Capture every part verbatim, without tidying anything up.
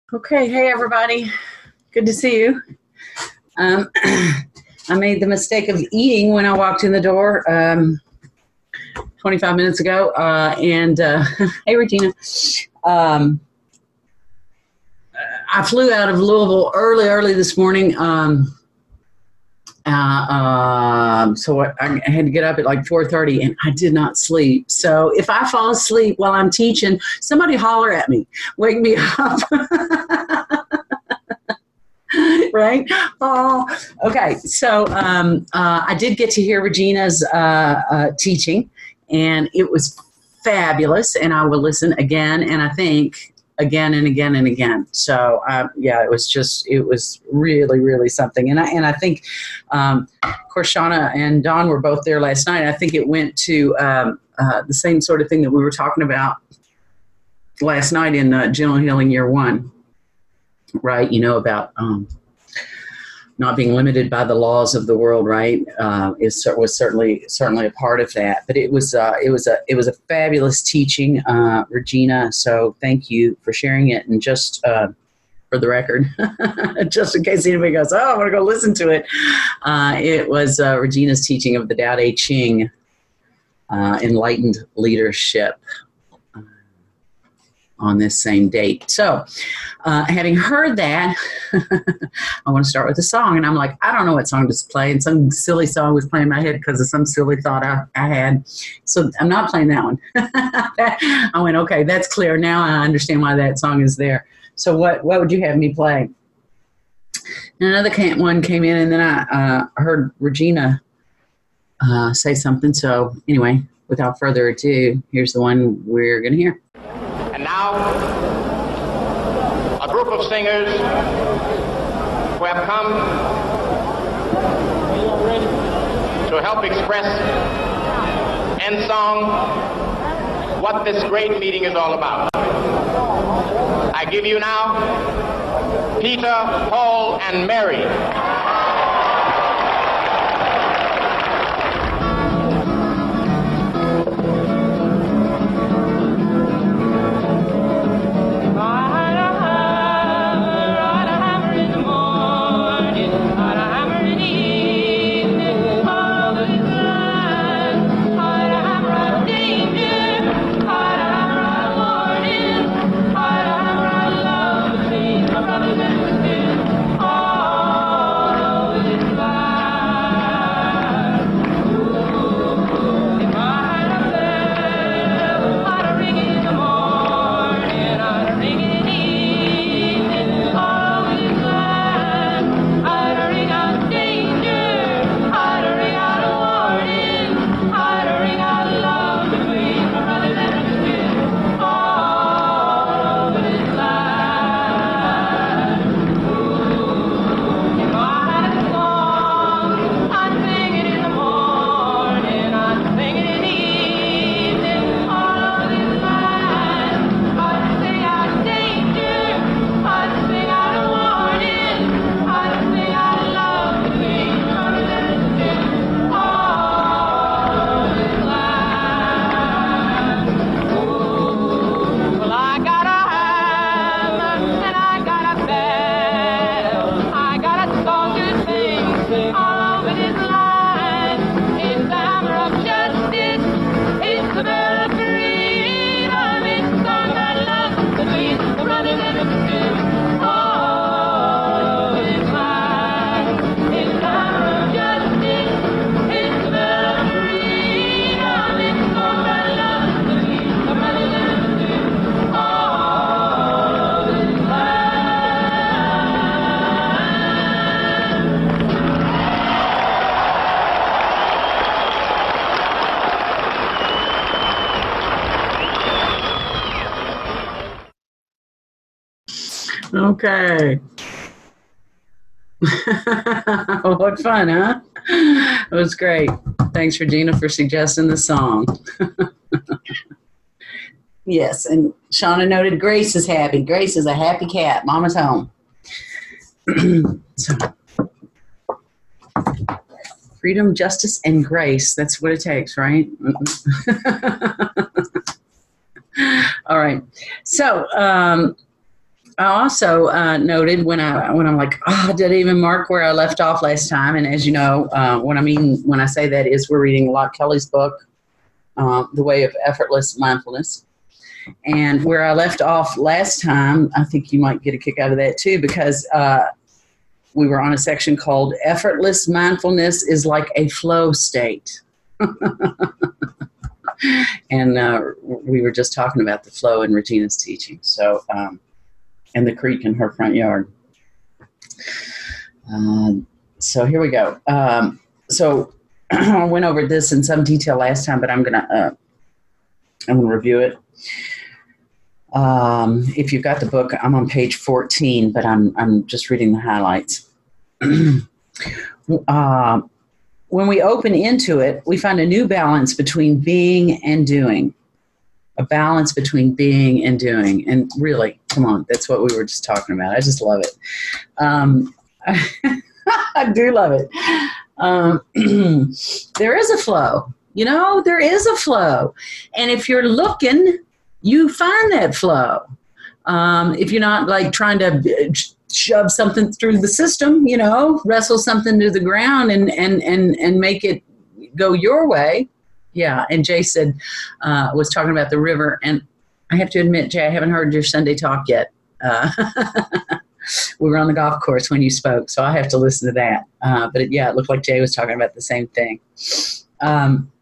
Okay, hey everybody. Good to see you. Um, I made the mistake of eating when I walked in the door um, twenty-five minutes ago. Uh, and uh, hey, Regina. Um, I flew out of Louisville early, early this morning. Um, uh, um, so I, I had to get up at like four thirty, and I did not sleep. So if I fall asleep while I'm teaching, somebody holler at me, wake me up. Right? Oh, okay. So um, uh, I did get to hear Regina's uh, uh, teaching, and it was fabulous. And I will listen again, and I think again and again and again. So uh, yeah, it was just it was really really something. And I and I think, um, of course, Shauna and Don were both there last night. I think it went to um, uh, the same sort of thing that we were talking about last night in uh, Gentle Healing Year One. Right, you know, about um, not being limited by the laws of the world, right? Uh, is was certainly certainly a part of that. But it was uh, it was a it was a fabulous teaching, uh, Regina. So thank you for sharing it. And just uh, for the record, just in case anybody goes, oh, I want to go listen to it. Uh, it was uh, Regina's teaching of the Tao Te Ching, uh, Enlightened Leadership, on this same date. So uh, having heard that, I want to start with a song. And I'm like, I don't know what song to play. And some silly song was playing in my head because of some silly thought I, I had. So I'm not playing that one. I went, okay, that's clear. Now I understand why that song is there. So what, what would you have me play? And another one came in, and then I uh, heard Regina uh, say something. So anyway, without further ado, here's the one we're going to hear. And now, a group of singers who have come to help express in song what this great meeting is all about. I give you now Peter, Paul, and Mary. Okay. What fun, huh? It was great. Thanks, Regina, for suggesting the song. Yes, and Shauna noted Grace is happy. Grace is a happy cat. Mama's home. So, freedom, justice, and grace. That's what it takes, right? All right. So, um, I also uh, noted when I when I'm like, oh, did I even mark where I left off last time? And as you know, uh, what I mean when I say that is we're reading Locke Kelly's book, uh, The Way of Effortless Mindfulness. And where I left off last time, I think you might get a kick out of that too, because uh, we were on a section called Effortless Mindfulness is like a flow state. And uh, we were just talking about the flow in Regina's teaching. So, um, and the creek in her front yard. Um, so here we go. Um, so I went over this in some detail last time, but I'm gonna uh, I'm gonna review it. Um, if you've got the book, I'm on page fourteen, but I'm I'm just reading the highlights. uh, when we open into it, we find a new balance between being and doing. A balance between being and doing. And really, come on, that's what we were just talking about. I just love it. Um, I do love it. Um, there is a flow. You know, there is a flow. And if you're looking, you find that flow. Um, if you're not like trying to shove something through the system, you know, wrestle something to the ground and, and, and, and make it go your way. Yeah, and Jay said, uh, was talking about the river, and I have to admit, Jay, I haven't heard your Sunday talk yet. Uh, we were on the golf course when you spoke, so I have to listen to that. Uh, but it, yeah, it looked like Jay was talking about the same thing. Um,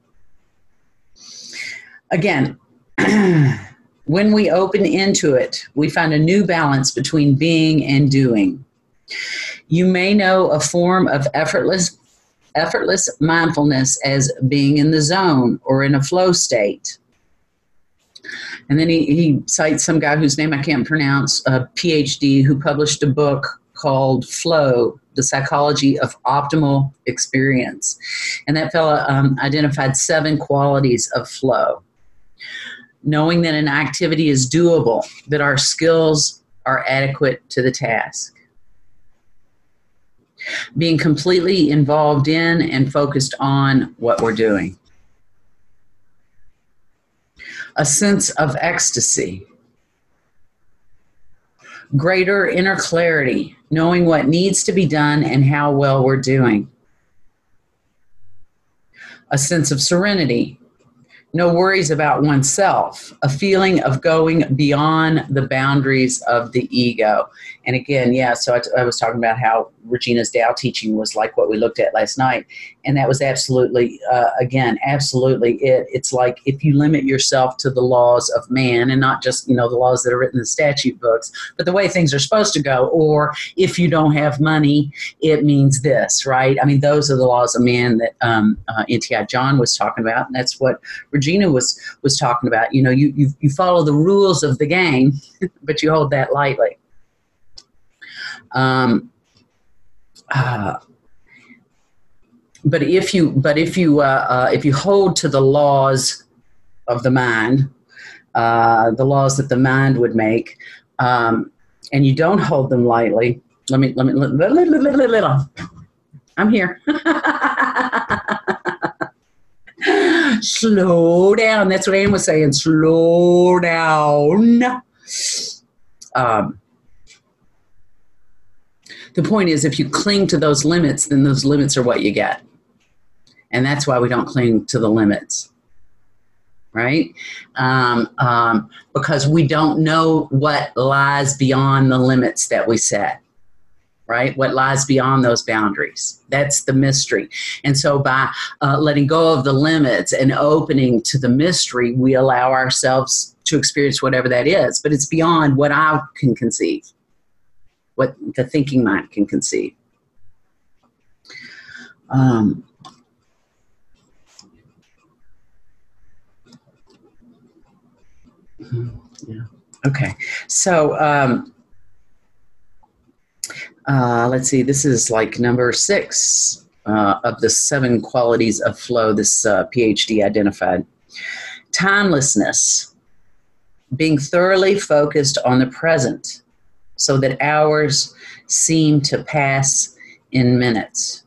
again, when we open into it, we find a new balance between being and doing. You may know a form of effortless effortless mindfulness as being in the zone or in a flow state. And then he, he cites some guy whose name I can't pronounce, a P H D, who published a book called Flow, The Psychology of Optimal Experience. And that fella um, identified seven qualities of flow. Knowing that an activity is doable, that our skills are adequate to the task. Being completely involved in and focused on what we're doing. A sense of ecstasy. Greater inner clarity, knowing what needs to be done and how well we're doing. A sense of serenity. No worries about oneself, a feeling of going beyond the boundaries of the ego. And again, yeah, so I, t- I was talking about how Regina's Tao teaching was like what we looked at last night. And that was absolutely, uh, again, absolutely it. It's like if you limit yourself to the laws of man and not just, you know, the laws that are written in the statute books, but the way things are supposed to go, or if you don't have money, it means this, right? I mean, those are the laws of man that um, uh, N T I John was talking about. And that's what Regina was was talking about. You know, you, you, you follow the rules of the game, but you hold that lightly. Um, uh, but if you, but if you, uh, uh, if you hold to the laws of the mind, uh, the laws that the mind would make, um, and you don't hold them lightly, let me, let me, let, let, let, let, let, let, I'm here. Slow down. That's what Anne was saying. Slow down. Um, the point is, if you cling to those limits, then those limits are what you get. And that's why we don't cling to the limits. Right? Um, um, because we don't know what lies beyond the limits that we set. Right? What lies beyond those boundaries. That's the mystery. And so by uh, letting go of the limits and opening to the mystery, we allow ourselves to experience whatever that is. But it's beyond what I can conceive, what the thinking mind can conceive. Um, yeah. Okay. So, um, Uh, let's see, this is like number six uh, of the seven qualities of flow this uh, P H D identified. Timelessness, being thoroughly focused on the present so that hours seem to pass in minutes.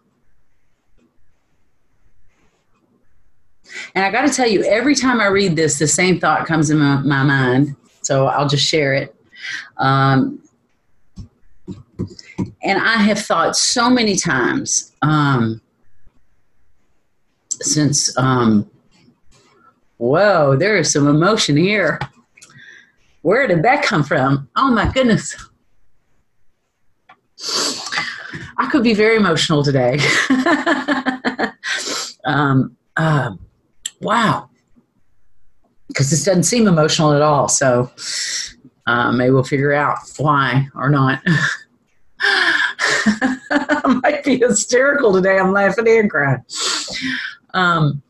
And I got to tell you, every time I read this, the same thought comes in my, my mind, so I'll just share it. Um, and I have thought so many times um, since, um, whoa, there is some emotion here. Where did that come from? Oh my goodness. I could be very emotional today. um, uh, wow. Because this doesn't seem emotional at all. So uh, maybe we'll figure out why or not. I might be hysterical today. I'm laughing and crying. Um,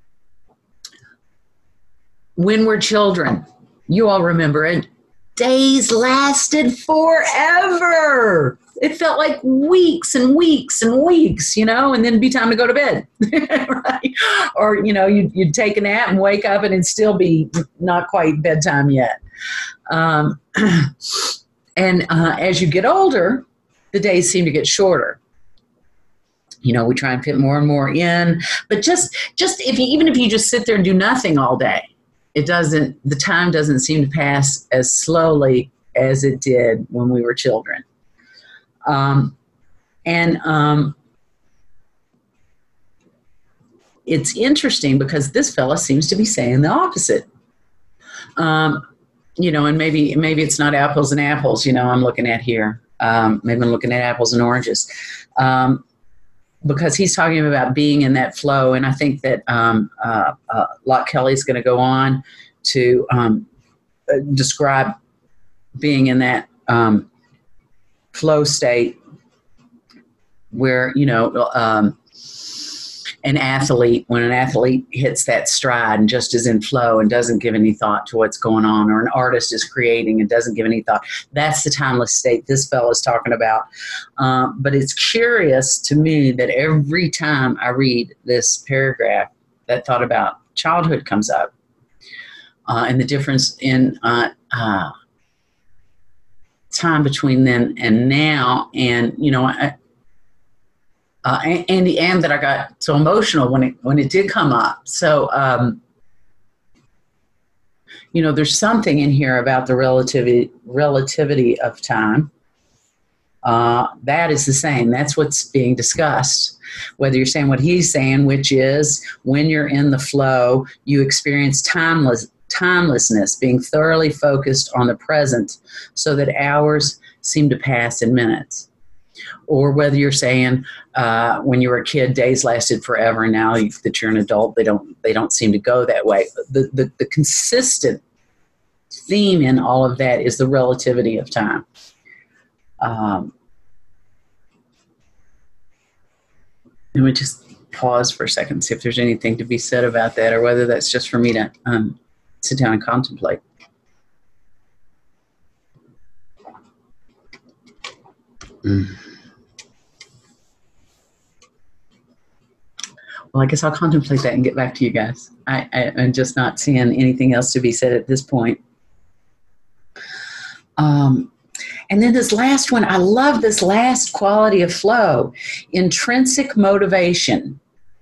when we're children, you all remember it, days lasted forever. It felt like weeks and weeks and weeks, you know, and then it'd be time to go to bed, right? Or, you know, you'd, you'd take a nap and wake up and it'd still be not quite bedtime yet. Um, and uh, as you get older, the days seem to get shorter. You know, we try and fit more and more in, but just, just if you, even if you just sit there and do nothing all day, it doesn't, the time doesn't seem to pass as slowly as it did when we were children. Um, and um, it's interesting because this fella seems to be saying the opposite. Um, you know, and maybe maybe it's not apples and apples, you know, I'm looking at here. Um, maybe I'm looking at apples and oranges. Um, because he's talking about being in that flow. And I think that um, uh, uh, Locke Kelly is going to go on to um, uh, describe being in that um, flow state where, you know, um, an athlete, when an athlete hits that stride and just is in flow and doesn't give any thought to what's going on, or an artist is creating and doesn't give any thought, that's the timeless state this fellow is talking about. Um, but it's curious to me that every time I read this paragraph, that thought about childhood comes up, uh, and the difference in uh, uh, time between then and now. And, you know, I, Uh, and, and the and that I got so emotional when it when it did come up. So, um, you know, there's something in here about the relativity relativity of time. Uh, that is the same. That's what's being discussed. Whether you're saying what he's saying, which is when you're in the flow, you experience timeless timelessness, being thoroughly focused on the present, so that hours seem to pass in minutes. Or whether you're saying uh, when you were a kid, days lasted forever, and now you, that you're an adult, they don't they don't seem to go that way. The, the the consistent theme in all of that is the relativity of time. Um, let me just pause for a second, see if there's anything to be said about that, or whether that's just for me to um, sit down and contemplate. Mm. Well, I guess I'll contemplate that and get back to you guys. I, I, I'm just not seeing anything else to be said at this point. Um, and then this last one, I love this last quality of flow, intrinsic motivation.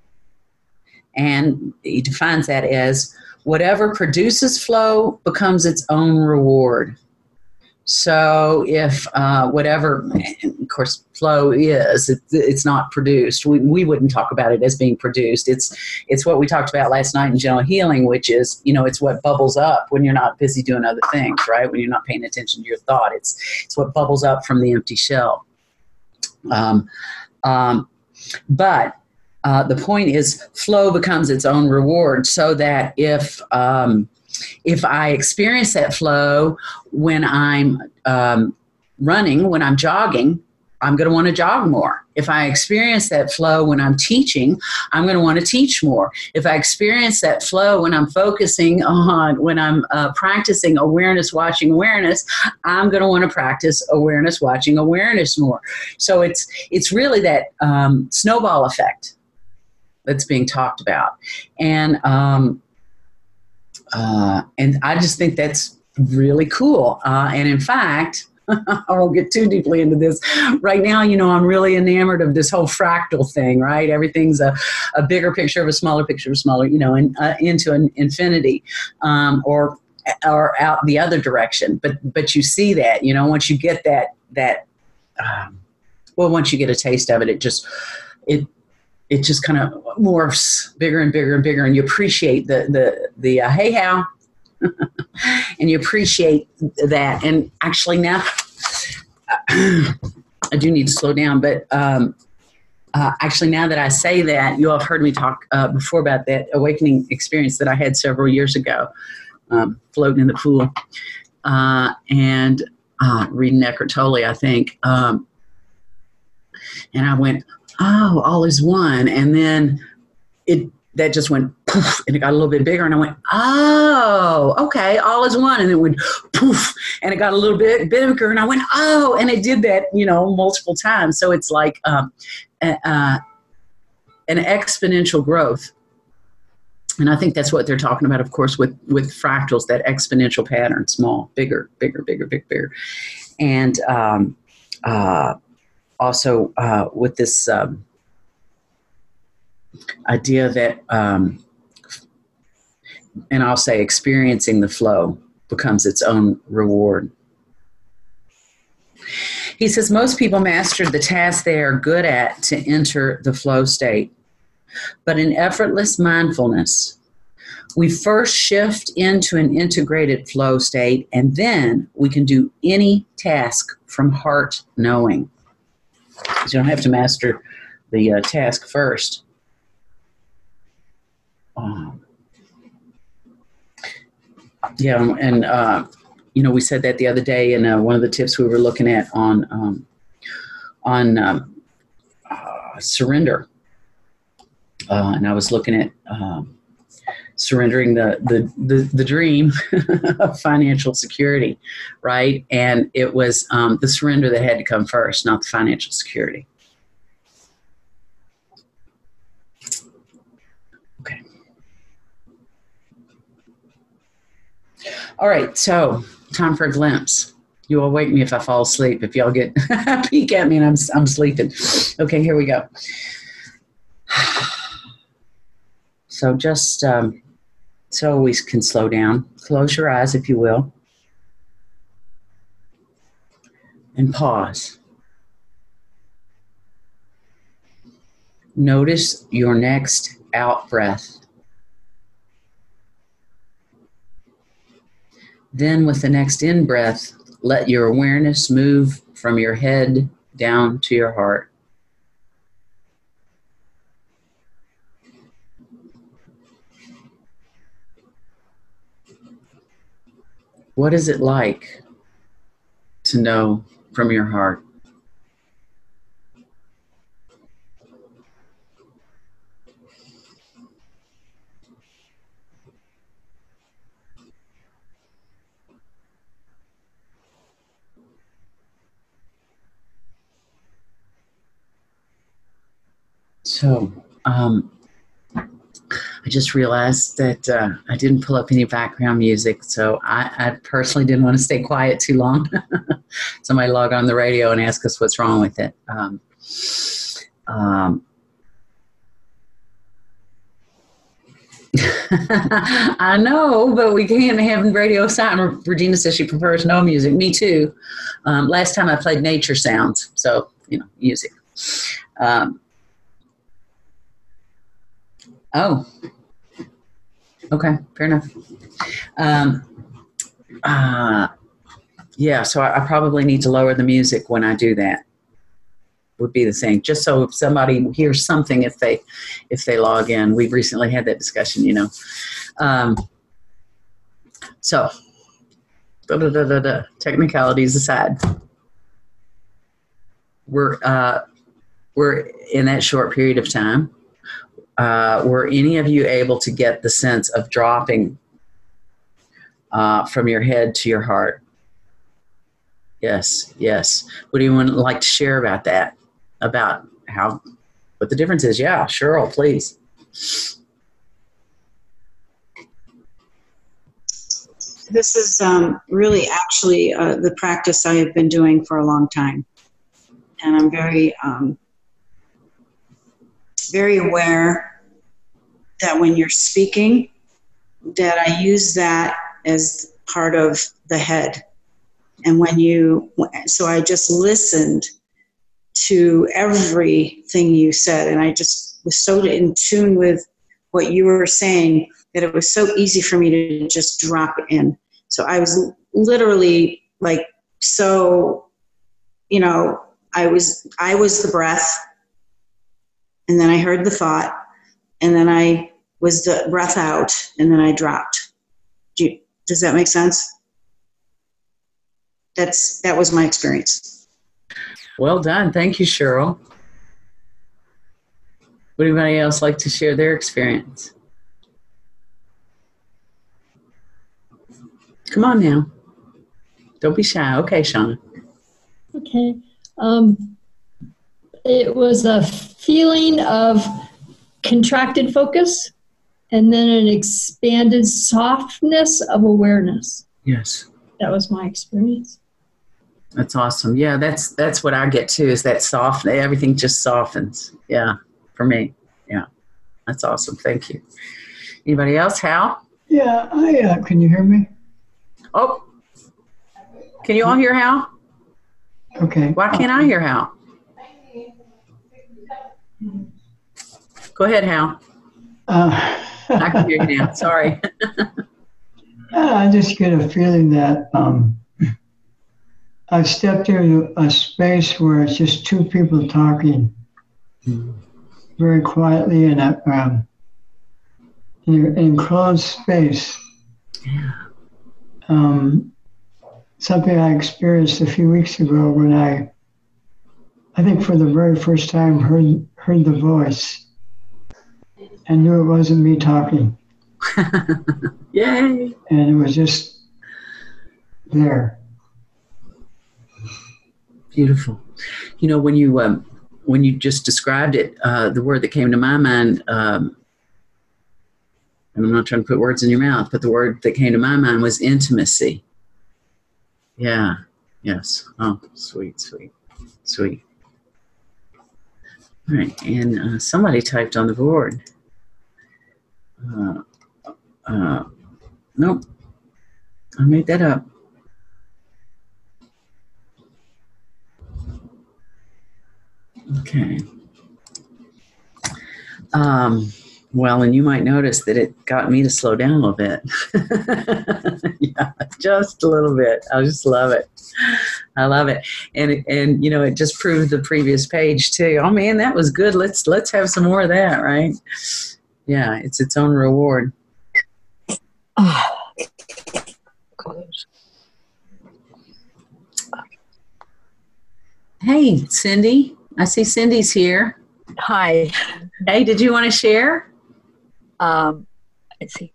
And he defines that as whatever produces flow becomes its own reward. So if uh, whatever, of course, flow is, it, it's not produced. We, we wouldn't talk about it as being produced. It's it's what we talked about last night in Gentle Healing, which is, you know, it's what bubbles up when you're not busy doing other things, right? When you're not paying attention to your thought. It's it's what bubbles up from the empty shell. Um, um, but uh, the point is, flow becomes its own reward, so that if um, If I experience that flow when I'm um, running, when I'm jogging, I'm going to want to jog more. If I experience that flow when I'm teaching, I'm going to want to teach more. If I experience that flow when I'm focusing on, when I'm uh, practicing awareness, watching awareness, I'm going to want to practice awareness, watching awareness more. So it's it's really that um, snowball effect that's being talked about. And um Uh, and I just think that's really cool. Uh, and in fact, I won't get too deeply into this. Right now, you know, I'm really enamored of this whole fractal thing, right? Everything's a, a bigger picture of a smaller picture of a smaller, you know, and uh, into an infinity, um, or or out the other direction. But but you see that, you know, once you get that that um, well, once you get a taste of it, it just, it, it just kind of morphs bigger and bigger and bigger, and you appreciate the, the, the, uh, hey, how, and you appreciate that. And actually now I do need to slow down, but, um, Uh, actually, now that I say that, you all have heard me talk uh, before about that awakening experience that I had several years ago, um, floating in the pool uh, and uh, reading Eckhart Tolle, I think. Um, and I went, oh, all is one. And then it that just went poof, and it got a little bit bigger. And I went, oh, okay, all is one. And it went poof, and it got a little bit bigger. And I went, oh, and it did that, you know, multiple times. So it's like um, uh, an exponential growth. And I think that's what they're talking about, of course, with, with fractals, that exponential pattern, small, bigger, bigger, bigger, bigger, bigger. And um, uh, also uh, with this um, idea that, um, and I'll say experiencing the flow becomes its own reward. He says, most people master the task they are good at to enter the flow state. But in effortless mindfulness, we first shift into an integrated flow state, and then we can do any task from heart knowing. So you don't have to master the uh, task first. Um, yeah, and uh, you know, we said that the other day in uh, one of the tips we were looking at on um, on um, uh, surrender. Uh, and I was looking at um, surrendering the, the, the, the dream of financial security, right? And it was um, the surrender that had to come first, not the financial security. Okay. All right, so time for a glimpse. You all wake me if I fall asleep, if y'all get peek at me and I'm, I'm sleeping. Okay, here we go. So just um, so we can slow down. Close your eyes, if you will, and pause. Notice your next out breath. Then with the next in breath, let your awareness move from your head down to your heart. What is it like to know from your heart? So, um, I just realized that uh, I didn't pull up any background music, so I, I personally didn't want to stay quiet too long. Somebody log on the radio and ask us what's wrong with it. Um, um, I know, but we can't have radio sound. Regina says she prefers no music. Me too. Um, last time I played nature sounds, so, you know, music. Um, oh. Okay, fair enough. Um, uh, yeah, so I, I probably need to lower the music when I do that. Would be the thing. Just so if somebody hears something, if they if they log in. We've recently had that discussion, you know. Um, so, da, da, da, da, da. Technicalities aside, we're uh, we're in that short period of time. Uh, were any of you able to get the sense of dropping uh, from your head to your heart? Yes, yes. Would anyone like to share about that? About how, what the difference is? Yeah, Cheryl, please. This is um, really actually uh, the practice I have been doing for a long time. And I'm very... Um, very aware that when you're speaking, that I use that as part of the head. And when you, so I just listened to everything you said. And I just was so in tune with what you were saying that it was so easy for me to just drop in. So I was literally like, so, you know, I was, I was the breath, and then I heard the thought, and then I was the breath out, and then I dropped. Do you, does that make sense? That's, that was my experience. Well done. Thank you, Cheryl. Would anybody else like to share their experience? Come on now. Don't be shy. Okay, Shauna. Okay. Um, it was a feeling of contracted focus and then an expanded softness of awareness. Yes. That was my experience. That's awesome. Yeah, that's that's what I get too, is that soft, everything just softens. Yeah, for me. Yeah, that's awesome. Thank you. Anybody else? Hal? Yeah, I uh, can you hear me? Oh, can you all hear Hal? Okay. Why can't I hear Hal? Go ahead, Hal. Uh, I can hear you now. Sorry. I just get a feeling that um, I've stepped into a space where it's just two people talking very quietly in a um, in an enclosed space. Yeah. Um, something I experienced a few weeks ago when I, I think for the very first time, heard heard the voice and knew it wasn't me talking. Yay. And it was just there. Beautiful. You know, when you um, when you just described it, uh, the word that came to my mind, um, and I'm not trying to put words in your mouth, but the word that came to my mind was intimacy. Yeah. Yes. Oh, sweet, sweet, sweet. All right. And uh, somebody typed on the board. Uh, uh, nope. I made that up. Okay. Um, well, and you might notice that it got me to slow down a little bit. Yeah, just a little bit. I just love it. I love it. And, and, you know, it just proved the previous page too. Oh man, that was good. Let's, let's have some more of that, right? Yeah. It's its own reward. Hey, Cindy. I see Cindy's here. Hi. Hey, did you want to share? Um, let's see.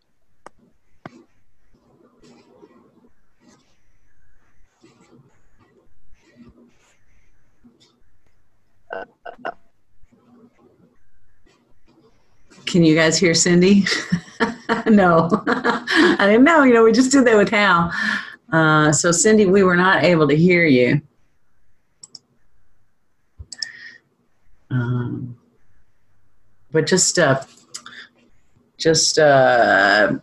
Can you guys hear Cindy? No. I didn't know. You know, we just did that with Hal. Uh, so, Cindy, we were not able to hear you. Um, but just, uh, just, uh,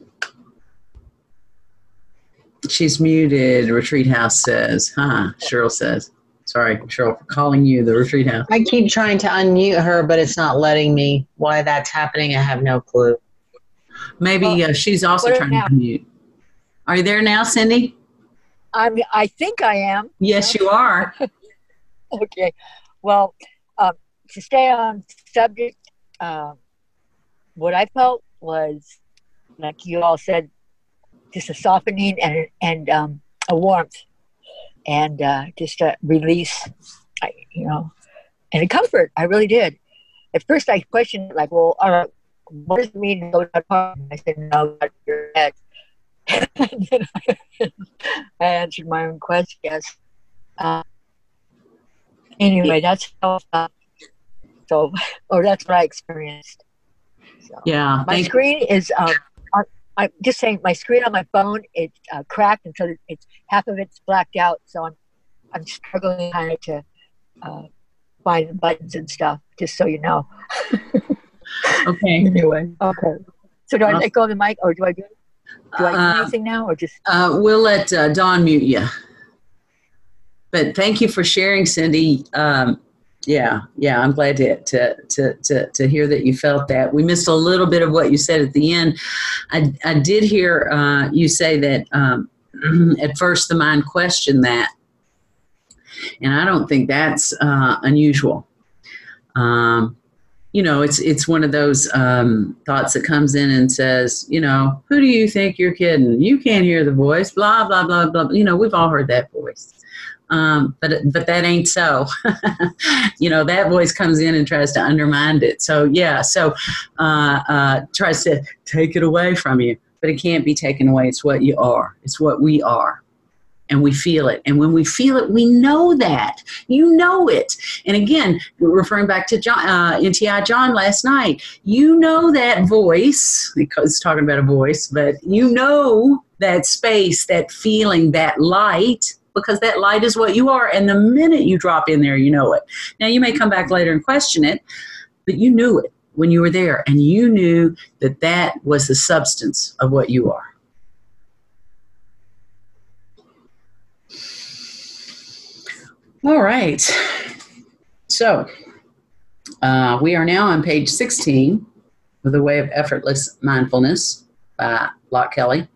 she's muted, Retreat House says. Huh, Cheryl says. Sorry, Cheryl, for calling you the Retreat House. I keep trying to unmute her, but it's not letting me. Why that's happening, I have no clue. Maybe uh, she's also trying to unmute. Are you there now, Cindy? I'm, I think I am. Yes, you are. Okay. Well, um, to stay on subject, uh, what I felt was, like you all said, just a softening and, and um, a warmth. And uh, just a release, I, you know, and a comfort. I really did. At first, I questioned, like, well, all right, what does it mean to go to heart? I said, no, not your head. And then I, I answered my own question. Yes. Uh, anyway, that's how I felt. So, or that's what I experienced. So, Yeah. my screen is. Um, I'm just saying, my screen on my phone, it's uh, cracked, and so it's half of it's blacked out. So I'm, I'm struggling kind of to uh, find buttons and stuff. Just so you know. Okay. Anyway. Okay. So do I let go of the mic, or do I do? Do I do Uh, anything now, or just? Uh, we'll let uh, Dawn mute you. But thank you for sharing, Cindy. Um, Yeah, yeah, I'm glad to, to to to to hear that you felt that. We missed a little bit of what you said at the end. I I did hear uh, you say that um, at first the mind questioned that, and I don't think that's uh, unusual. Um, you know, it's it's one of those um, thoughts that comes in and says, you know, who do you think you're kidding? You can't hear the voice. Blah blah blah blah. You know, we've all heard that voice. Um, but but that ain't so. You know, that voice comes in and tries to undermine it. So yeah, so uh, uh, tries to take it away from you, but it can't be taken away. It's what you are. It's what we are, and we feel it. And when we feel it, we know that. You know it. And again, referring back to John, uh, N T I John last night, you know that voice. It's talking about a voice, but you know that space, that feeling, that light. Because that light is what you are. And the minute you drop in there, you know it. Now, you may come back later and question it, but you knew it when you were there. And you knew that that was the substance of what you are. All right. So uh, we are now on page sixteen of The Way of Effortless Mindfulness by Locke Kelly.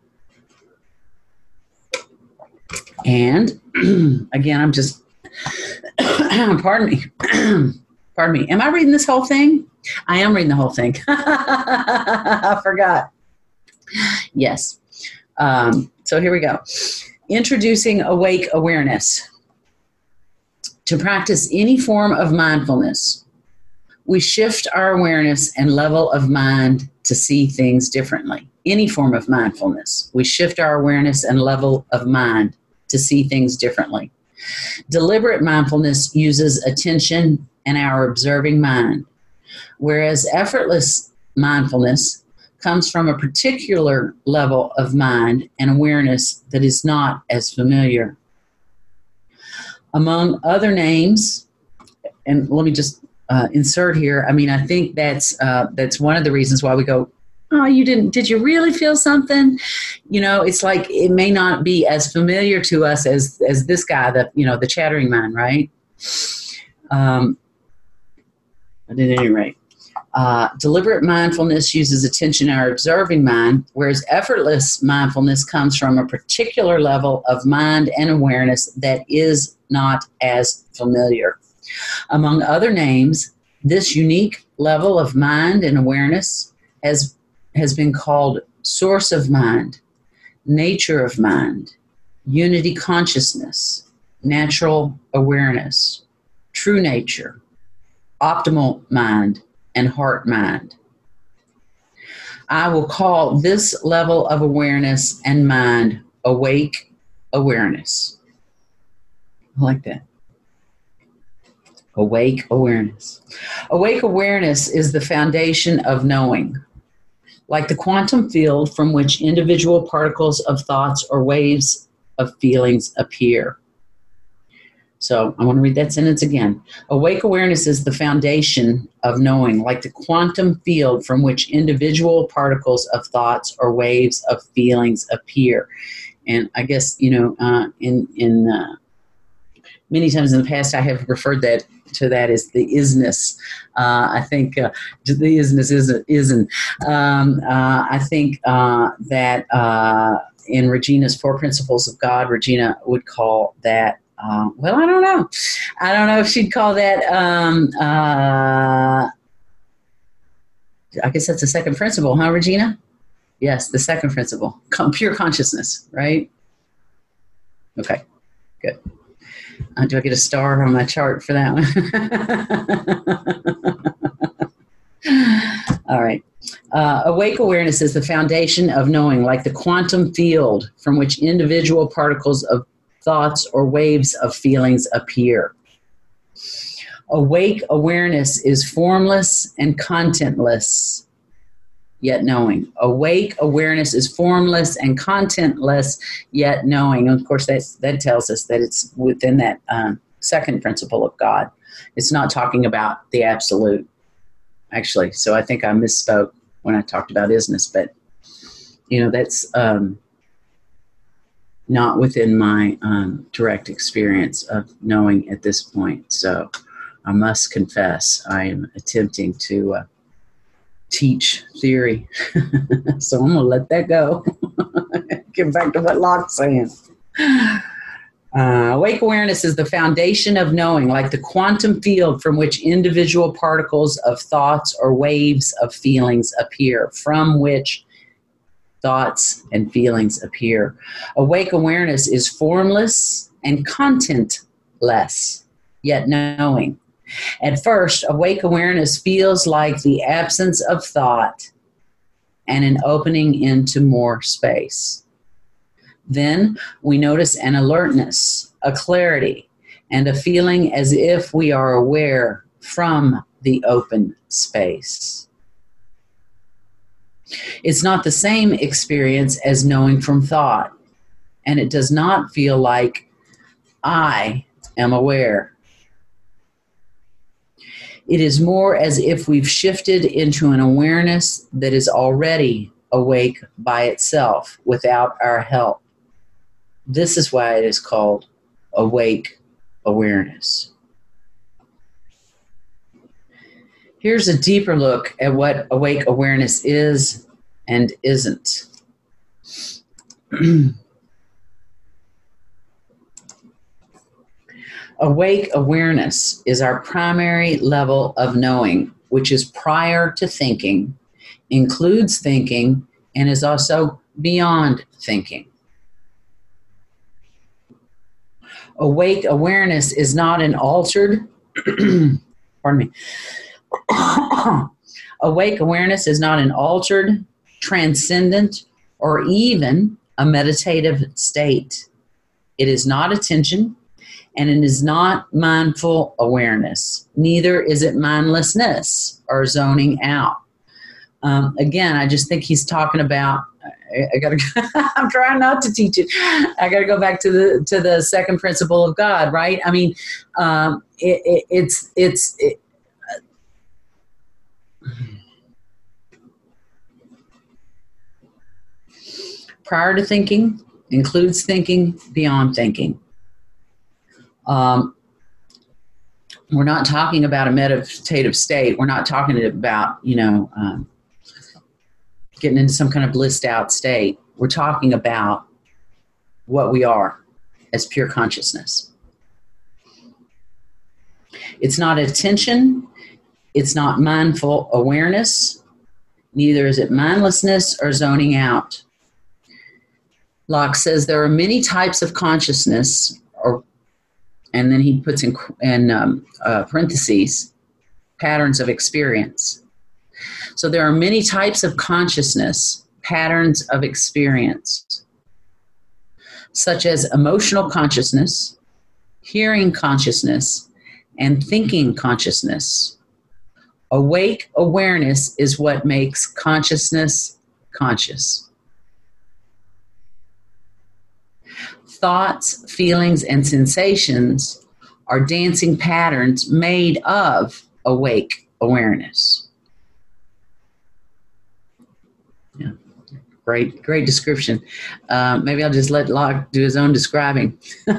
And again, I'm just, pardon me, pardon me. Am I reading this whole thing? I am reading the whole thing. I forgot. Yes. Um, so here we go. Introducing awake awareness. To practice any form of mindfulness, we shift our awareness and level of mind to see things differently. Any form of mindfulness, we shift our awareness and level of mind to see things differently. Deliberate mindfulness uses attention and our observing mind, whereas effortless mindfulness comes from a particular level of mind and awareness that is not as familiar. Among other names, and let me just uh, insert here, I mean, I think that's uh, that's one of the reasons why we go, oh, you didn't, did you really feel something? You know, it's like it may not be as familiar to us as as this guy, the, you know, the chattering mind, right? Um, but at any rate, uh, deliberate mindfulness uses attention in our observing mind, whereas effortless mindfulness comes from a particular level of mind and awareness that is not as familiar. Among other names, this unique level of mind and awareness has has been called source of mind, nature of mind, unity consciousness, natural awareness, true nature, optimal mind, and heart mind. I will call this level of awareness and mind awake awareness. I like that. Awake awareness. Awake awareness is the foundation of knowing. Like the quantum field from which individual particles of thoughts or waves of feelings appear. So I want to read that sentence again. Awake awareness is the foundation of knowing, like the quantum field from which individual particles of thoughts or waves of feelings appear. And I guess, you know, uh, in, in uh, many times in the past, I have referred that to that as the isness. Uh, I think uh, the isness isn't. isn't. Um, uh, I think uh, that uh, in Regina's Four Principles of God, Regina would call that, uh, well, I don't know. I don't know if she'd call that, um, uh, I guess that's the second principle, huh, Regina? Yes, the second principle, pure consciousness, right? Okay, good. Uh, do I get a star on my chart for that one? All right. Uh, awake awareness is the foundation of knowing, like the quantum field from which individual particles of thoughts or waves of feelings appear. Awake awareness is formless and contentless, yet knowing. Awake awareness is formless and contentless, yet knowing. And of course, that, that tells us that it's within that um, second principle of God. It's not talking about the absolute, actually. So I think I misspoke when I talked about isness, but, you know, that's um, not within my um, direct experience of knowing at this point. So I must confess, I am attempting to uh, teach theory. So I'm going to let that go. Get back to what Locke's saying. Uh, awake awareness is the foundation of knowing, like the quantum field from which individual particles of thoughts or waves of feelings appear, from which thoughts and feelings appear. Awake awareness is formless and contentless, yet knowing. At first, awake awareness feels like the absence of thought and an opening into more space. Then we notice an alertness, a clarity, and a feeling as if we are aware from the open space. It's not the same experience as knowing from thought, and it does not feel like I am aware. It is more as if we've shifted into an awareness that is already awake by itself without our help. This is why it is called awake awareness. Here's a deeper look at what awake awareness is and isn't. Awake awareness is our primary level of knowing, which is prior to thinking, includes thinking, and is also beyond thinking. Awake awareness is not an altered, pardon me. Awake awareness is not an altered, transcendent, or even a meditative state. It is not attention, and it is not mindful awareness. Neither is it mindlessness or zoning out. Um, again, I just think he's talking about. I, I gotta. I'm trying not to teach it. I got to go back to the to the second principle of God, right? I mean, um, it, it, it's it's. It, prior to thinking includes thinking, beyond thinking. Um, we're not talking about a meditative state. We're not talking about, you know, um, getting into some kind of blissed out state. We're talking about what we are as pure consciousness. It's not attention. It's not mindful awareness. Neither is it mindlessness or zoning out. Locke says there are many types of consciousness, or, and then he puts in, in um, uh, parentheses, patterns of experience. So there are many types of consciousness, patterns of experience, such as emotional consciousness, hearing consciousness, and thinking consciousness. Awake awareness is what makes consciousness conscious. Thoughts, feelings, and sensations are dancing patterns made of awake awareness. Yeah, great, great description. Uh, maybe I'll just let Locke do his own describing.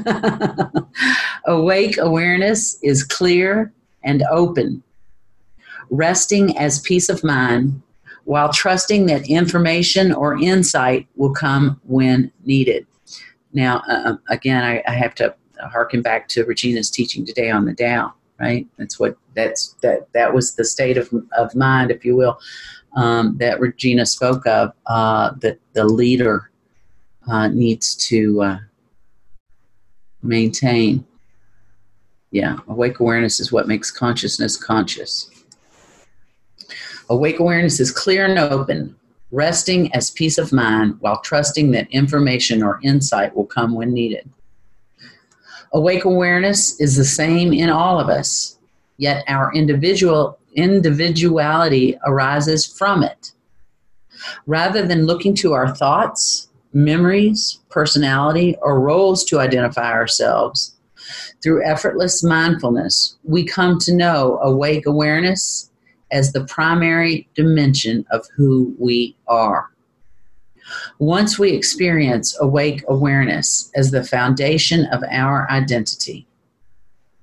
Awake awareness is clear and open, resting as peace of mind, while trusting that information or insight will come when needed. Now, uh, again, I, I have to harken back to Regina's teaching today on the Tao, right? That's what that's that that was the state of of mind, if you will, um, that Regina spoke of. Uh, that the leader uh, needs to uh, maintain. Yeah, awake awareness is what makes consciousness conscious. Awake awareness is clear and open, resting as peace of mind while trusting that information or insight will come when needed. Awake awareness is the same in all of us, yet our individual individuality arises from it. Rather than looking to our thoughts, memories, personality, or roles to identify ourselves, through effortless mindfulness, we come to know awake awareness as the primary dimension of who we are. Once we experience awake awareness as the foundation of our identity,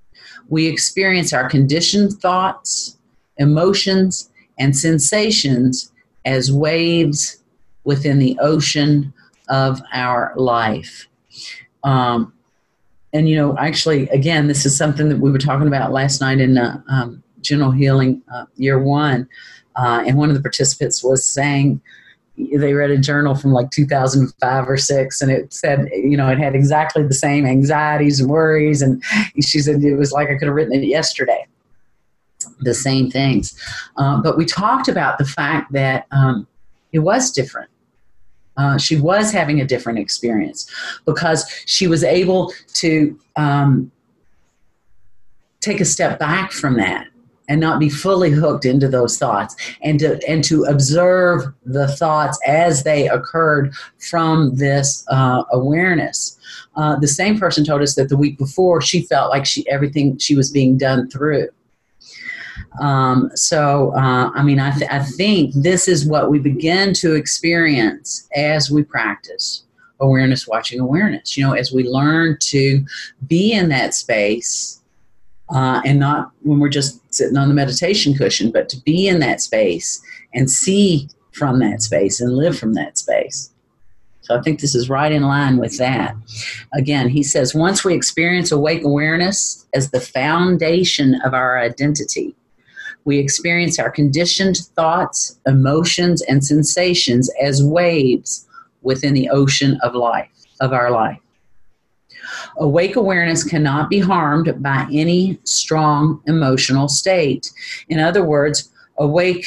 We experience our conditioned thoughts, emotions, and sensations as waves within the ocean of our life. Um, and, you know, actually, again, this is something that we were talking about last night in uh, um, General Healing uh, Year One. Uh, and one of the participants was saying, they read a journal from like two thousand five or six, and it said, you know, it had exactly the same anxieties and worries. And she said it was like I could have written it yesterday, the same things. Um, but we talked about the fact that um, it was different. Uh, she was having a different experience because she was able to um, take a step back from that and not be fully hooked into those thoughts, and to and to observe the thoughts as they occurred from this uh, awareness. Uh, the same person told us that the week before she felt like she everything she was being done through. Um, so, uh, I mean, I, th- I think this is what we begin to experience as we practice awareness, watching awareness. You know, as we learn to be in that space. Uh, and not when we're just sitting on the meditation cushion, but to be in that space and see from that space and live from that space. So I think this is right in line with that. Again, he says, once we experience awake awareness as the foundation of our identity, we experience our conditioned thoughts, emotions, and sensations as waves within the ocean of life, of our life. Awake awareness cannot be harmed by any strong emotional state. In other words, awake,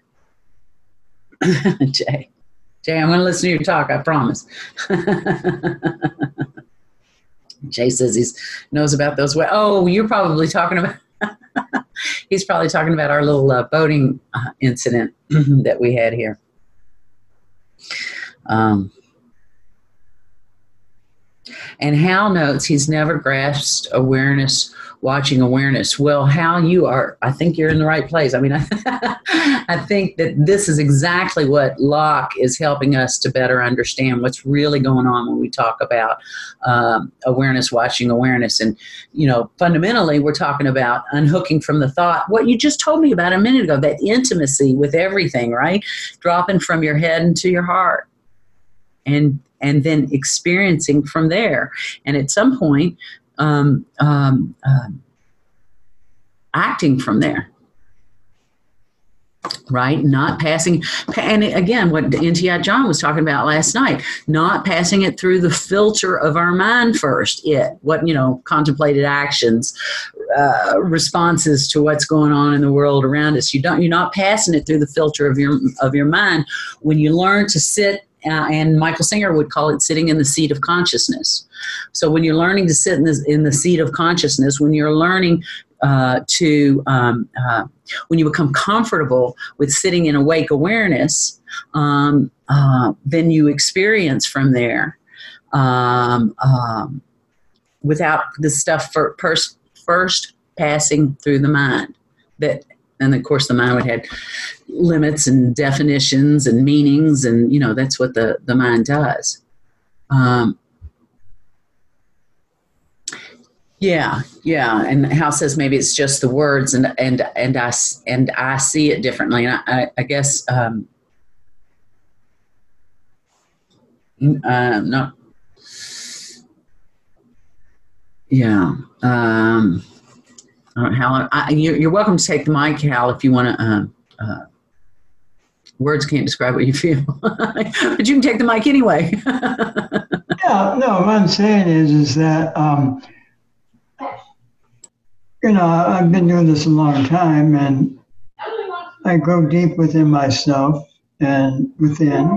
Jay, Jay, I'm going to listen to you talk, I promise. Jay says he knows about those. Wa- oh, you're probably talking about, he's probably talking about our little uh, boating uh, incident that we had here. Um, And Hal notes he's never grasped awareness, watching awareness. Well, Hal, you are, I think you're in the right place. I mean, I, I think that this is exactly what Locke is helping us to better understand what's really going on when we talk about um, awareness, watching awareness. And, you know, fundamentally, we're talking about unhooking from the thought, what you just told me about a minute ago, that intimacy with everything, right? Dropping from your head into your heart. And and then experiencing from there. And at some point, um, um, um, acting from there, right? Not passing, and again, what N T I John was talking about last night, not passing it through the filter of our mind first, it, what, you know, contemplated actions, uh, responses to what's going on in the world around us. You don't, you're not passing it through the filter of your, of your mind. When you learn to sit, Uh, and Michael Singer would call it sitting in the seat of consciousness. So when you're learning to sit in the, in the seat of consciousness, when you're learning uh, to, um, uh, when you become comfortable with sitting in awake awareness, um, uh, then you experience from there um, um, without the stuff for, first, first passing through the mind. That, and of course the mind would have limits and definitions and meanings, and, you know, that's what the, the mind does. Um, yeah, yeah. And Hal says maybe it's just the words, and and and I and I see it differently. And I, I guess um, uh, not. Yeah. Um, Hal, I, you're, you're welcome to take the mic, Hal, if you want to. Uh, uh, words can't describe what you feel, but you can take the mic anyway. Yeah, no, what I'm saying is, is that, um, you know, I've been doing this a long time, and I go deep within myself and within.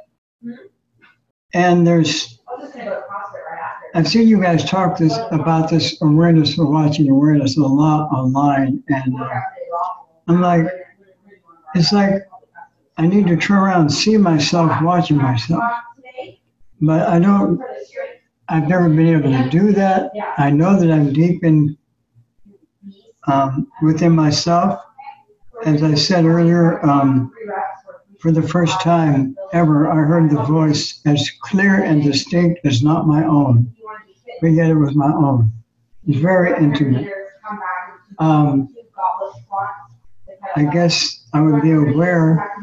And there's, I've seen you guys talk this about this awareness or watching awareness a lot online, and uh, I'm like, it's like I need to turn around and see myself watching myself, but I don't. I've never been able to do that. I know that I'm deep in um, within myself. As I said earlier, um, for the first time ever, I heard the voice as clear and distinct as not my own, but yet it was my own. It's very intimate. um, I guess I would be aware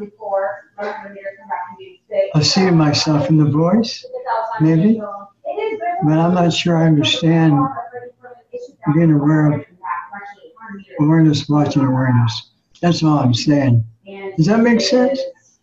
of seeing myself in the voice, maybe, but I'm not sure I understand being aware of awareness, watching awareness. That's all I'm saying. Does that make sense?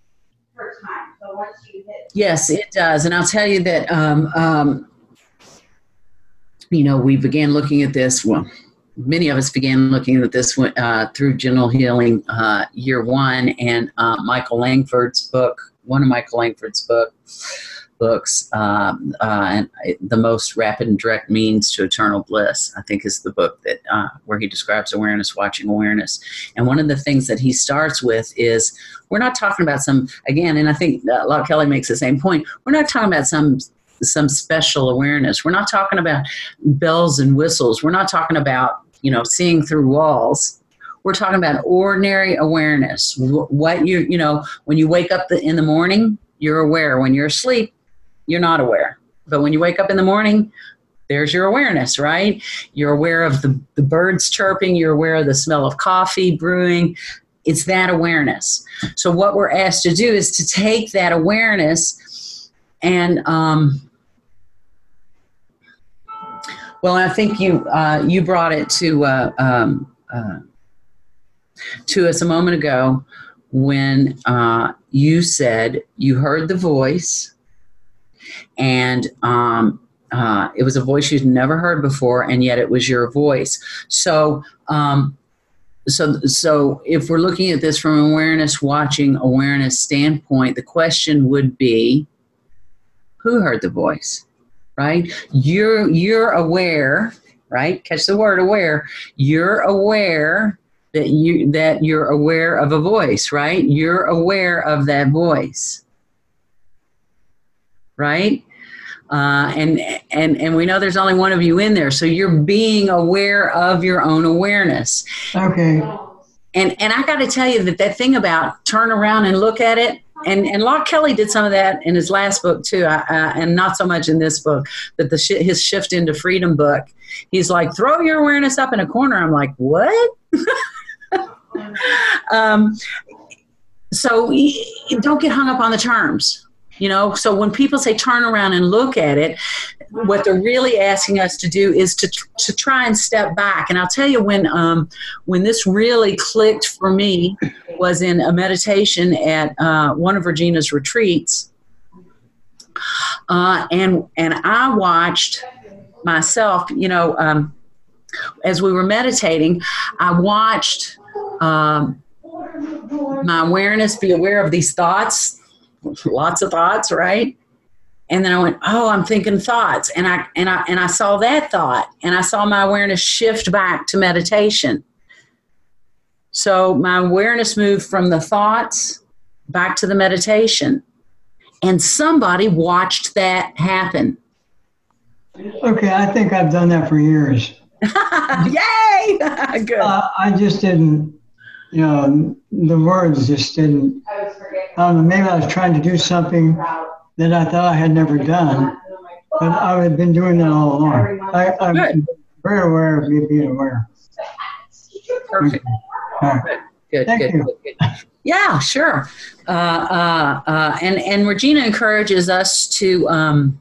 Yes, it does. And I'll tell you that, um, um, you know, we began looking at this, well, many of us began looking at this uh, through General Healing uh, year one, and uh, Michael Langford's book, one of Michael Langford's book, books, um, uh, and The Most Rapid and Direct Means to Eternal Bliss, I think is the book that uh, where he describes awareness, watching awareness. And one of the things that he starts with is, we're not talking about some, again, and I think uh, Locke Kelly makes the same point, we're not talking about some some special awareness. We're not talking about bells and whistles. We're not talking about, you know, seeing through walls. We're talking about ordinary awareness. What you, you know, when you wake up the, in the morning, you're aware. When you're asleep, you're not aware. But when you wake up in the morning, there's your awareness, right? You're aware of the, the birds chirping. You're aware of the smell of coffee brewing. It's that awareness. So what we're asked to do is to take that awareness and, um, well, I think you uh, you brought it to uh, um, uh, to us a moment ago when uh, you said you heard the voice, and um, uh, it was a voice you'd never heard before, and yet it was your voice. So, um, so, so if we're looking at this from an awareness, watching awareness standpoint, the question would be, who heard the voice? Right? You're, you're aware, right? Catch the word aware. You're aware that you, that you're aware of a voice, right? You're aware of that voice, right? Uh, and, and, and we know there's only one of you in there. So you're being aware of your own awareness. Okay. And, and I got to tell you that that thing about turn around and look at it, And and Locke Kelly did some of that in his last book too, uh, uh, and not so much in this book, but the sh- his Shift into Freedom book. He's like, throw your awareness up in a corner. I'm like, what? um, so don't get hung up on the terms. You know, so when people say turn around and look at it, what they're really asking us to do is to to try and step back. And I'll tell you when um, when this really clicked for me was in a meditation at uh, one of Regina's retreats, uh, and and I watched myself. You know, um, as we were meditating, I watched um, my awareness be aware of these thoughts. Lots of thoughts, right? And then I went, oh, I'm thinking thoughts. And I and I and I saw that thought, and I saw my awareness shift back to meditation. So my awareness moved from the thoughts back to the meditation. And somebody watched that happen. Okay, I think I've done that for years. Yay! Good. Uh, I just didn't, you know, the words just didn't. I don't know, maybe I was trying to do something that I thought I had never done, but I had been doing that all along. I, I'm Good. very aware of me being aware. Perfect. All right. Good, Thank good, you. good, good. Yeah, sure. Uh, uh, uh, and, and Regina encourages us to um,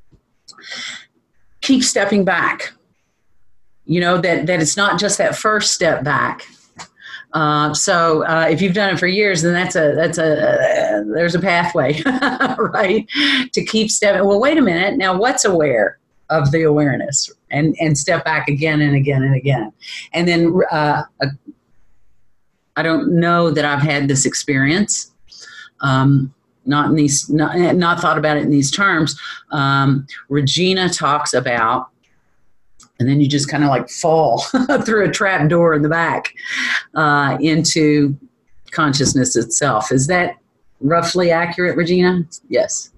keep stepping back. You know, that, that it's not just that first step back. Uh, so uh, if you've done it for years, then that's a that's a uh, there's a pathway, right? To keep stepping. Well, wait a minute. Now, what's aware of the awareness, and and step back again and again and again, and then uh, uh, I don't know that I've had this experience. Um, not in these, not, not thought about it in these terms. Um, Regina talks about. And then you just kind of like fall through a trap door in the back uh, into consciousness itself. Is that roughly accurate, Regina? Yes.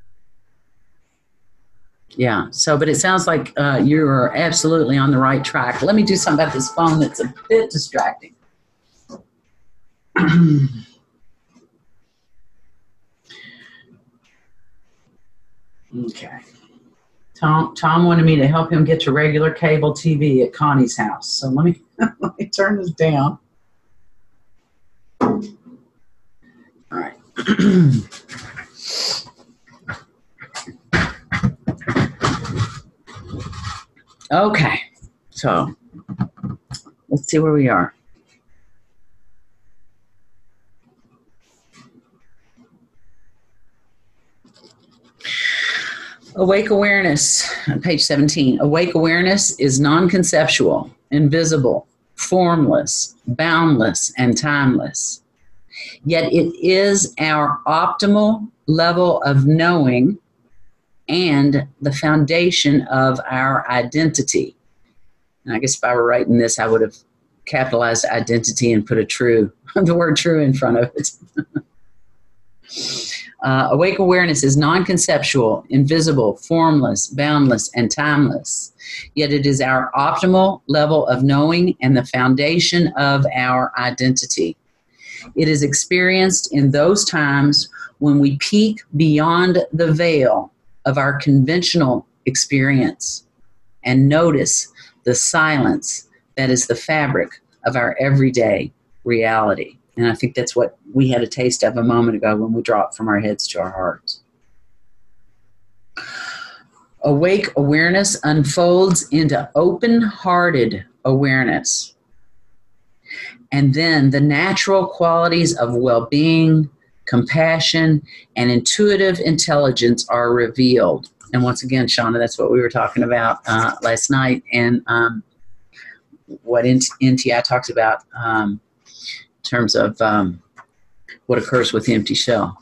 Yeah. So, but it sounds like uh, you're absolutely on the right track. Let me do something about this phone that's a bit distracting. Okay. Tom Tom wanted me to help him get to regular cable T V at Connie's house. So let me let me turn this down. All right. Okay. So let's see where we are. Awake awareness, on page seventeen. Awake awareness is non-conceptual, invisible, formless, boundless, and timeless. Yet it is our optimal level of knowing and the foundation of our identity. And I guess if I were writing this, I would have capitalized identity and put a true, the word true in front of it. Uh, awake awareness is non-conceptual, invisible, formless, boundless, and timeless. Yet it is our optimal level of knowing and the foundation of our identity. It is experienced in those times when we peek beyond the veil of our conventional experience and notice the silence that is the fabric of our everyday reality. And I think that's what we had a taste of a moment ago when we dropped from our heads to our hearts. Awake awareness unfolds into open-hearted awareness. And then the natural qualities of well-being, compassion, and intuitive intelligence are revealed. And once again, Shauna, that's what we were talking about uh, last night, and um, what N T I talks about um, in terms of um, what occurs with the empty shell.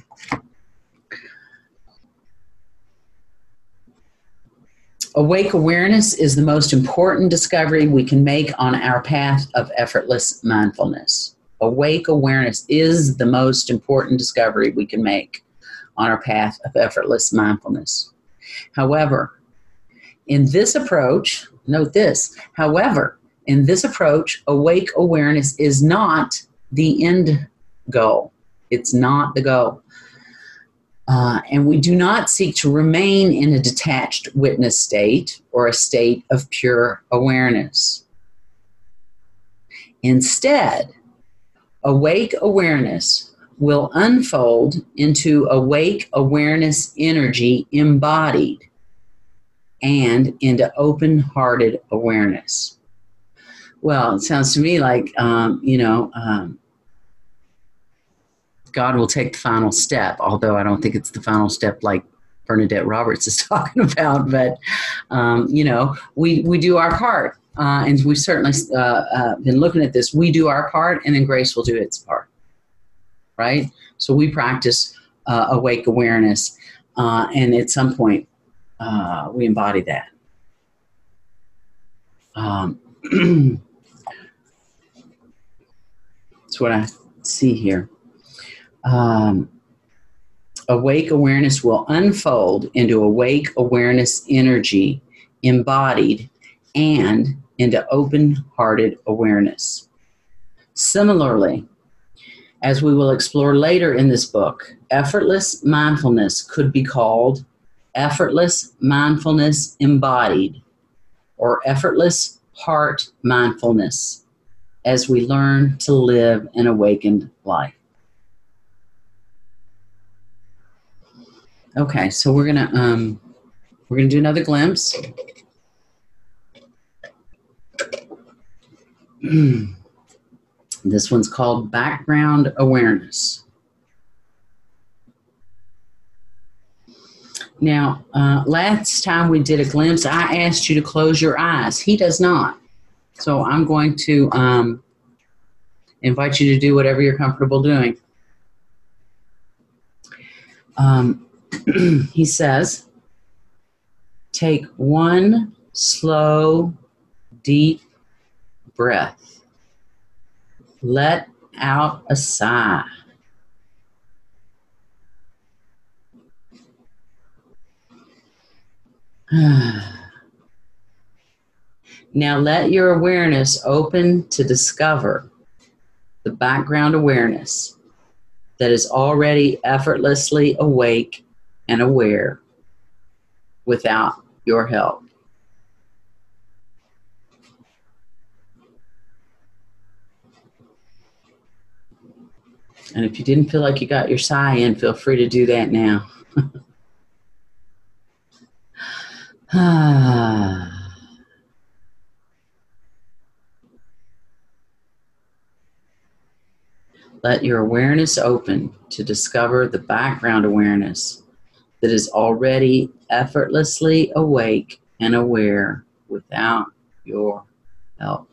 Awake awareness is the most important discovery we can make on our path of effortless mindfulness. Awake awareness is the most important discovery we can make on our path of effortless mindfulness. However, in this approach, note this, however, in this approach, awake awareness is not the end goal. It's not the goal. Uh, and we do not seek to remain in a detached witness state or a state of pure awareness. Instead, awake awareness will unfold into awake awareness energy embodied and into open-hearted awareness. Well, it sounds to me like, um, you know, um, God will take the final step, although I don't think it's the final step like Bernadette Roberts is talking about. But, um, you know, we, we do our part. Uh, and we've certainly uh, uh, been looking at this. We do our part, and then grace will do its part, right? So we practice uh, awake awareness, uh, and at some point, uh, we embody that. Um, that's what I see here. Um, awake awareness will unfold into awake awareness energy embodied and into open-hearted awareness. Similarly, as we will explore later in this book, effortless mindfulness could be called effortless mindfulness embodied or effortless heart mindfulness as we learn to live an awakened life. Okay, so we're gonna um, we're gonna do another glimpse. This one's called background awareness. Now, uh, last time we did a glimpse, I asked you to close your eyes. He does not. So I'm going to um, invite you to do whatever you're comfortable doing. Um, he says, take one slow, deep breath. Let out a sigh. Now let your awareness open to discover the background awareness that is already effortlessly awake and aware without your help. And if you didn't feel like you got your sigh in, feel free to do that now. Let your awareness open to discover the background awareness that is already effortlessly awake and aware without your help.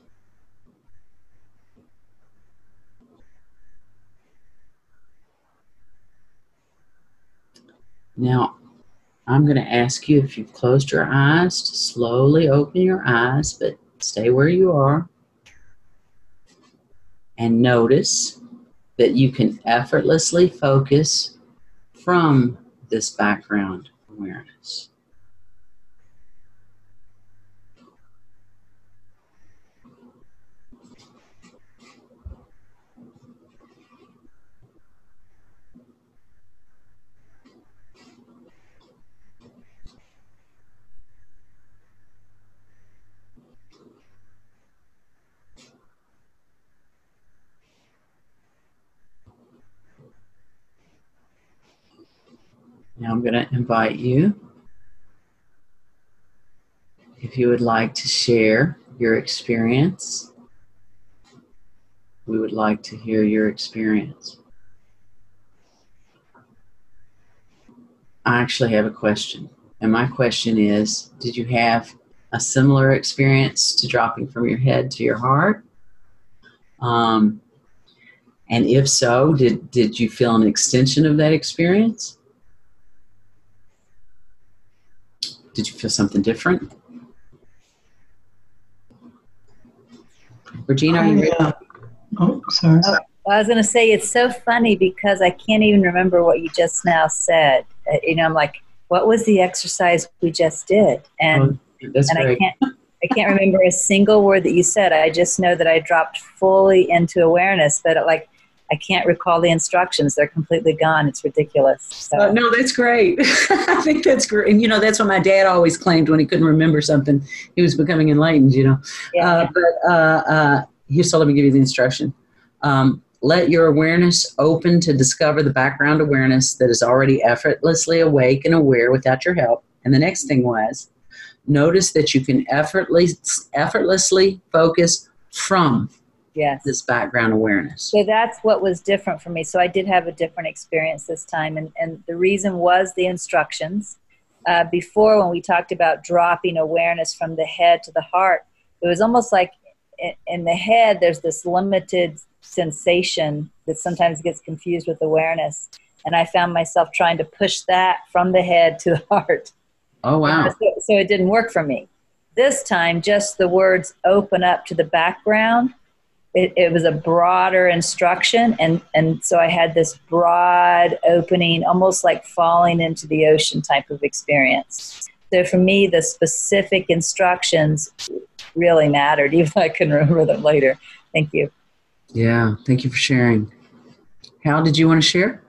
Now, I'm going to ask you, if you've closed your eyes, to slowly open your eyes, but stay where you are. And notice that you can effortlessly focus from this background awareness. Now I'm going to invite you, if you would like to share your experience. We would like to hear your experience. I actually have a question. And my question is, did you have a similar experience to dropping from your head to your heart? Um, and if so, did, did you feel an extension of that experience? Did you feel something different? Regina, are you ready? I, uh, oh, sorry. Oh, well, I was going to say, it's so funny because I can't even remember what you just now said. Uh, you know, I'm like, what was the exercise we just did? And oh, that's and great. I can't I can't remember a single word that you said. I just know that I dropped fully into awareness, but like I can't recall the instructions. They're completely gone. It's ridiculous. So. Uh, no, that's great. I think that's great. And, you know, that's what my dad always claimed when he couldn't remember something. He was becoming enlightened, you know. Yeah. Uh, but uh, uh, here, so let me give you the instruction. Um, let your awareness open to discover the background awareness that is already effortlessly awake and aware without your help. And the next thing was, notice that you can effortlessly, effortlessly focus from Yes. this background awareness. So that's what was different for me. So I did have a different experience this time. And, and the reason was the instructions. Uh, before, when we talked about dropping awareness from the head to the heart, it was almost like in, in the head, there's this limited sensation that sometimes gets confused with awareness. And I found myself trying to push that from the head to the heart. Oh, wow. So, so it didn't work for me. This time, just the words open up to the background. It, it was a broader instruction, and, and so I had this broad opening, almost like falling into the ocean type of experience. So for me, the specific instructions really mattered, even though I couldn't remember them later. Thank you. Yeah, thank you for sharing. Hal, did you want to share?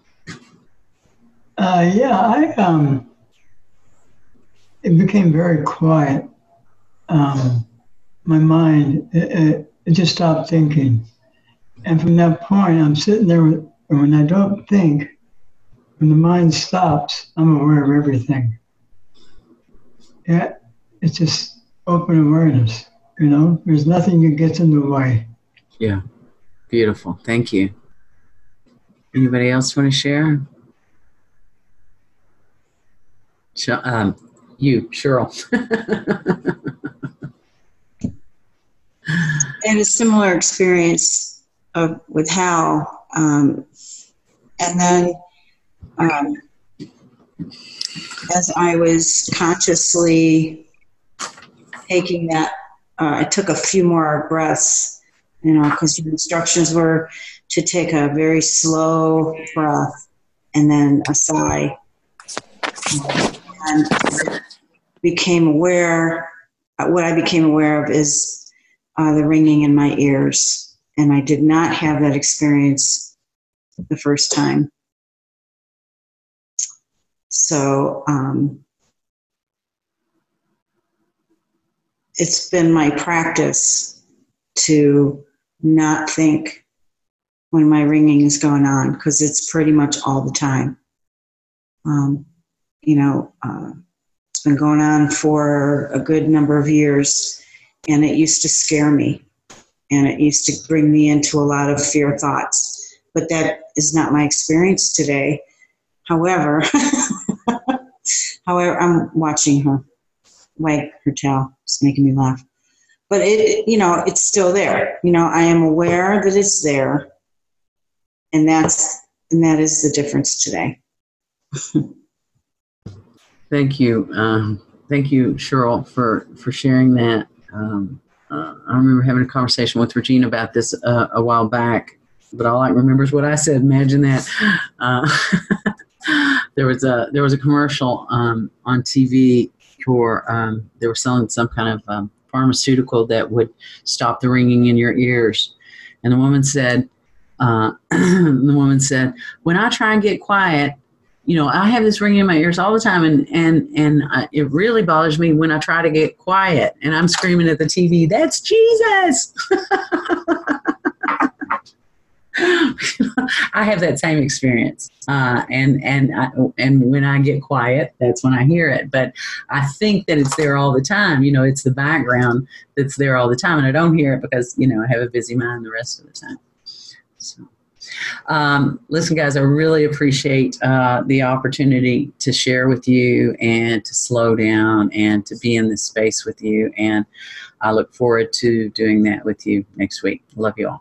Uh, yeah, I um, it became very quiet. Um, my mind, it, it, it just stopped thinking. And from that point, I'm sitting there, with, and when I don't think, when the mind stops, I'm aware of everything. Yeah, it's just open awareness, you know? There's nothing that gets in the way. Yeah, beautiful. Thank you. Anybody else want to share? Sh- um, you, Cheryl. I had a similar experience of, with Hal. Um, and then um, as I was consciously taking that, uh, I took a few more breaths, you know, because the instructions were to take a very slow breath and then a sigh. And I became aware, what I became aware of is Uh, the ringing in my ears. And I did not have that experience the first time. So um, it's been my practice to not think when my ringing is going on, because it's pretty much all the time. Um, you know, uh, it's been going on for a good number of years, and it used to scare me, and it used to bring me into a lot of fear thoughts. But that is not my experience today. However, however, I'm watching her wag her tail. It's making me laugh. But it, you know, it's still there. You know, I am aware that it's there, and that's and that is the difference today. Thank you, um, thank you, Cheryl, for for sharing that. Um, uh, I remember having a conversation with Regina about this uh, a while back, but all I remember is what I said. Imagine that. Uh, there was a there was a commercial um, on T V for um, they were selling some kind of um, pharmaceutical that would stop the ringing in your ears, and the woman said, uh, the woman said, when I try and get quiet, you know, I have this ringing in my ears all the time, and and and I, it really bothers me when I try to get quiet, and I'm screaming at the T V, "That's Jesus!" I have that same experience, uh, and and I, and when I get quiet, that's when I hear it. But I think that it's there all the time. You know, it's the background that's there all the time, and I don't hear it because, you know, I have a busy mind the rest of the time. So. Um, listen, guys, I really appreciate uh, the opportunity to share with you and to slow down and to be in this space with you. And I look forward to doing that with you next week. Love you all.